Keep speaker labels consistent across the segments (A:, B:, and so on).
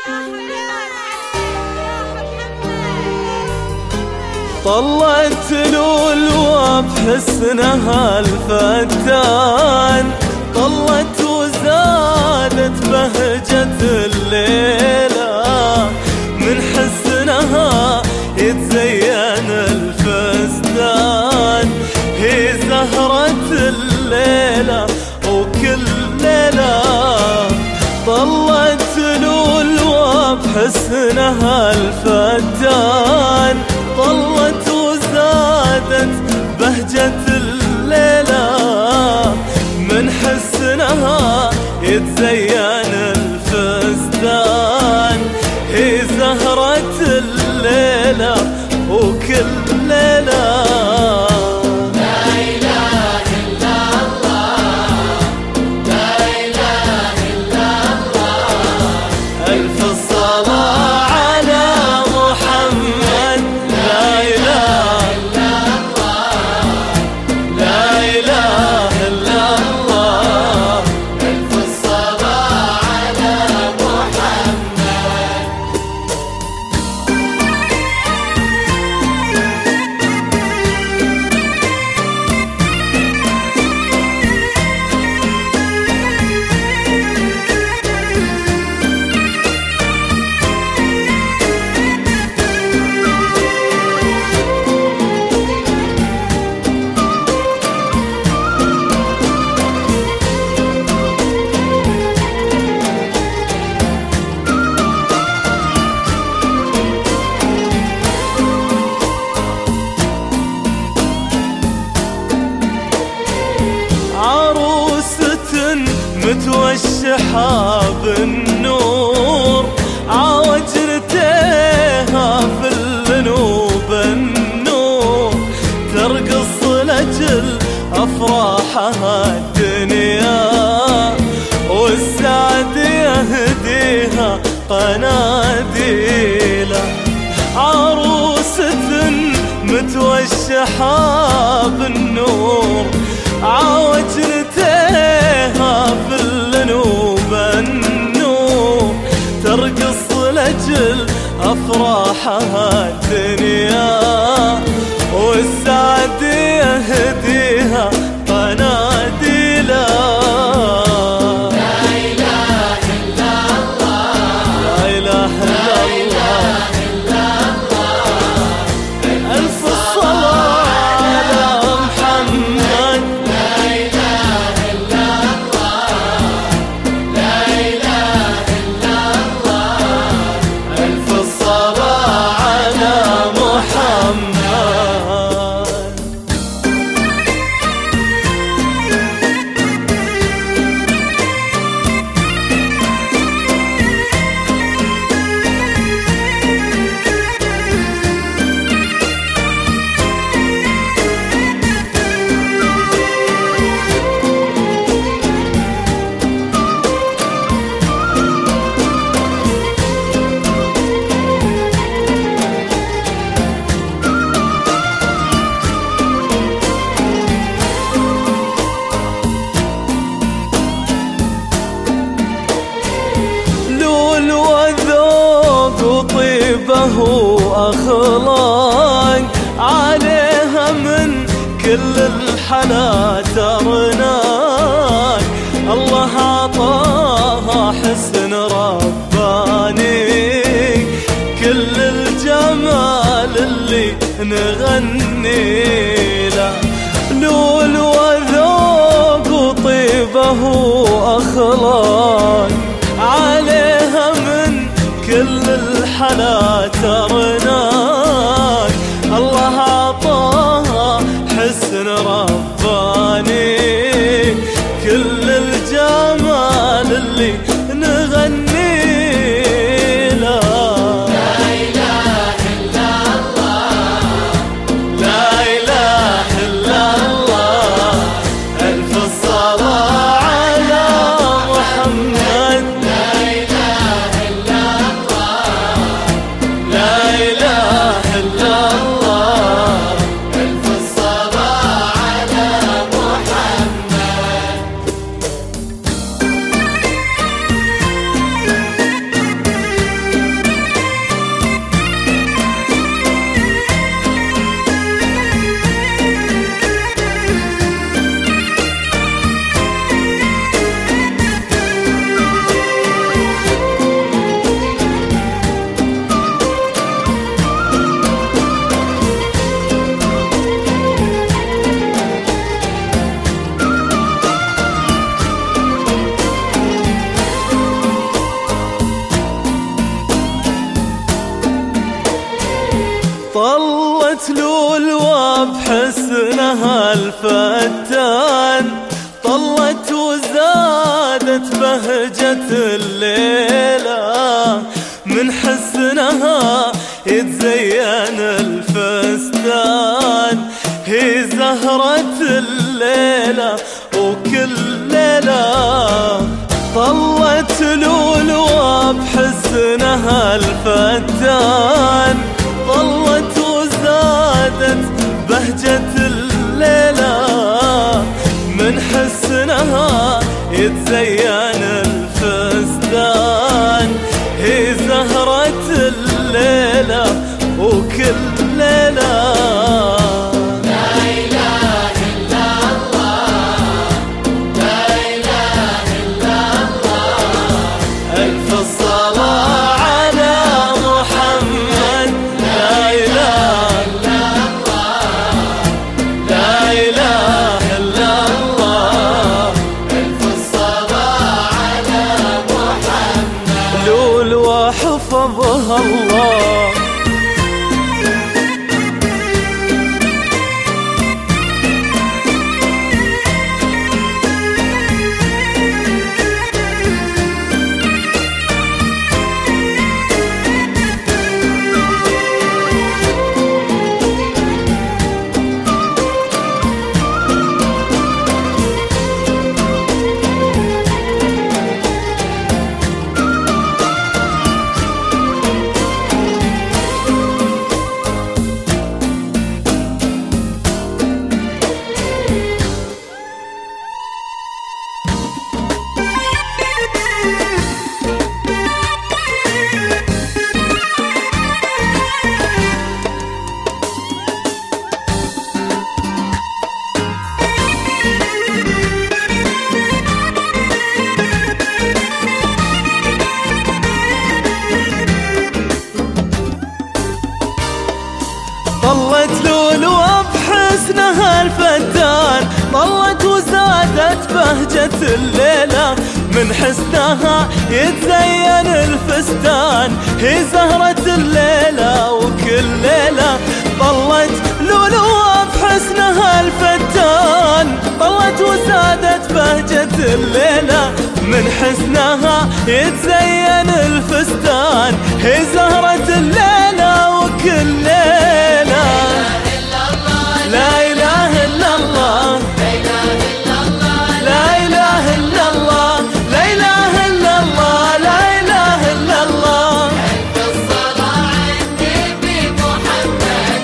A: طلت لؤلؤة بحسنها الفتان، طلت وزادت بهجة الليلة، من حسنها يتزين الفستان، هي زهرة الليلة وكل ليلة. طلت لؤلؤة بحسنها الفتان، طلت وزادت بهجة الليلة، من حسنها يتزين الفستان، هي زهرة الليلة وكل ليلة. متوشحة بالنور عوجرتيها في الذنوب النور، ترقص لجل أفراحها الدنيا، والسعد يهديها قناديله. عروسة متوشحة بالنور عوجرتيها في الذنوب النور، ترقص لجل أفراحها الدنيا، والسعد يهديها قناديله. وطيبه أخلاق عليها من كل الحلا ترناك، الله عطاها حسن رباني، كل الجمال اللي نغني له. لول وذوق وطيبه أخلاق عليها من كل الحلا ترناك، الله عطاها حسن رباني، كل الجمال اللي نغني له. لا إله إلا الله، لا إله بحسنها الفتان، طلت وزادت بهجة الليلة، من حسنها يتزين الفستان. هي زهرة الليلة وكل ليلة طلت لؤلؤة بحسنها الفتان، طلت وزادت بهجة الليلة، من حسنها يتزين الفستان. هي زهرة الليلة وكل ليلة حفظها الله. طلت لؤلؤة بحسنها الفتان، طلت وزادت بهجة الليلة، من حسنها يتزين الفستان. هي زهرة الليلة وكل ليلة طلت لؤلؤة بحسنها الفتان، طلت وزادت بهجة الليلة، من حسنها يتزين الفستان. هي زهرة الليلة وكل ليلة لا إله إلا الله، لا إله إلا الله، لا إله إلا الله، لا إله إلا الله.
B: ألف الصلاة على النبي محمد.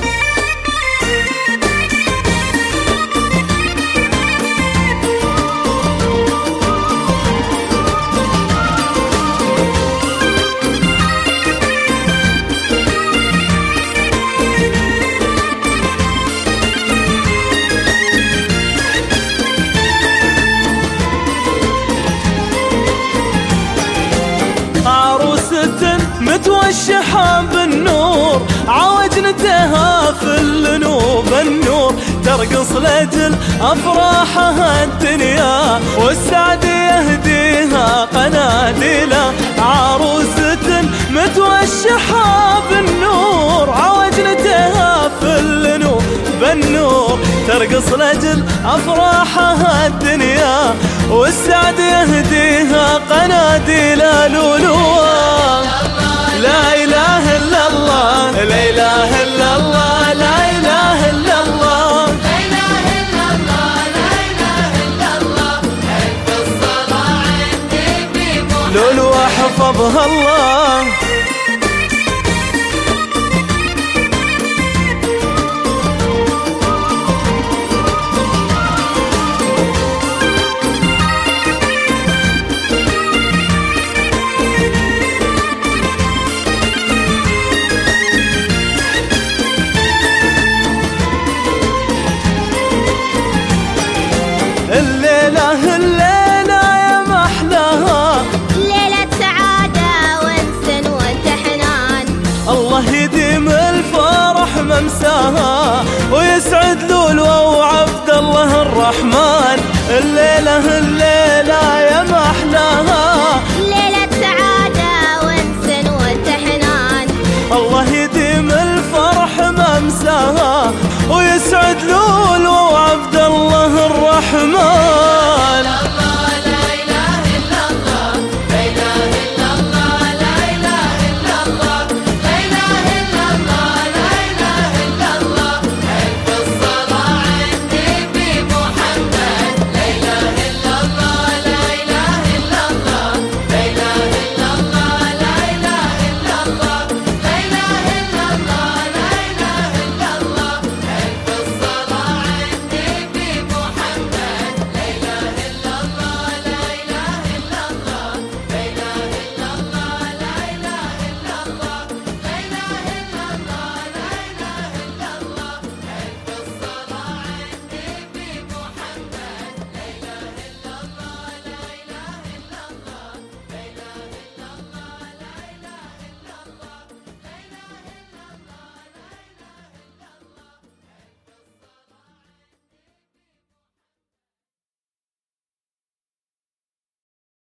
A: متوشحة بالنور، عوجنتها في النوب النور، ترقص لجل أفراحها الدنيا، والسعد يهديها قناديلا. عروسة متوشحة بالنور، عوجنتها في النوب النور، ترقص لجل أفراحها الدنيا، والسعد يهديها قناديلا. لؤلؤة لا إله إلا الله، لا إله إلا الله، لا إله إلا الله،
B: لا إله إلا الله، لا إله إلا الله. ألف الصلاة على النبي محمد.
A: لؤلؤة حفظها الله. الليلة الليلة يا محلاها،
B: ليلة سعادة وانس وتحنان،
A: الله يديم الفرح ممساها، ويسعد لؤلؤة وعبد الله الرحمن. الليلة الليلة يا محلاها،
B: ليلة سعادة وانس وتحنان،
A: الله يديم الفرح ممساها، يسعد لولو وعبد الله الرحمن.